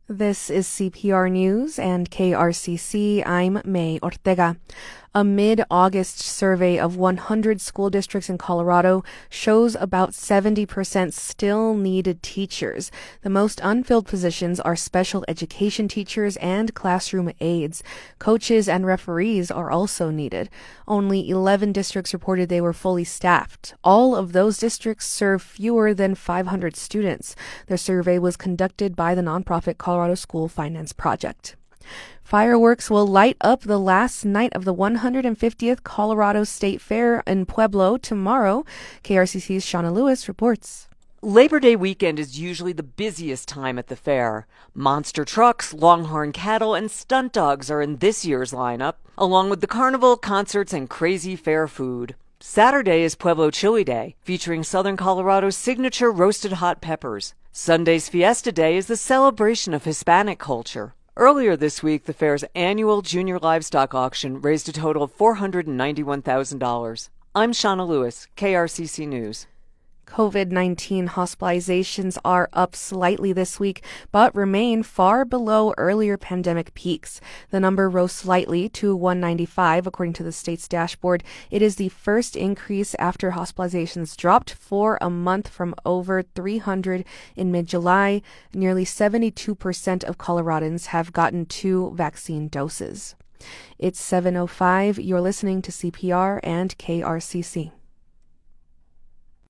This is CPR News and KRCC. I'm May Ortega. A mid-August survey of 100 school districts in Colorado shows about 70% still needed teachers. The most unfilled positions are special education teachers and classroom aides. Coaches and referees are also needed. Only 11 districts reported they were fully staffed. All of those districts serve fewer than 500 students. The survey was conducted by the nonprofit Colorado School Finance Project. Fireworks will light up the last night of the 150th Colorado State Fair in Pueblo tomorrow. KRCC's Shauna Lewis reports. Labor Day weekend is usually the busiest time at the fair. Monster trucks, longhorn cattle, and stunt dogs are in this year's lineup, along with the carnival, concerts, and crazy fair food. Saturday is Pueblo Chili Day, featuring Southern Colorado's signature roasted hot peppers. Sunday's Fiesta Day is the celebration of Hispanic culture. Earlier this week, the fair's annual junior livestock auction raised a total of $491,000. I'm Shauna Lewis, KRCC News. COVID-19 hospitalizations are up slightly this week, but remain far below earlier pandemic peaks. The number rose slightly to 195, according to the state's dashboard. It is the first increase after hospitalizations dropped for a month from over 300 in mid-July. Nearly 72% of Coloradans have gotten 2 vaccine doses. It's 7:05. You're listening to CPR and KRCC.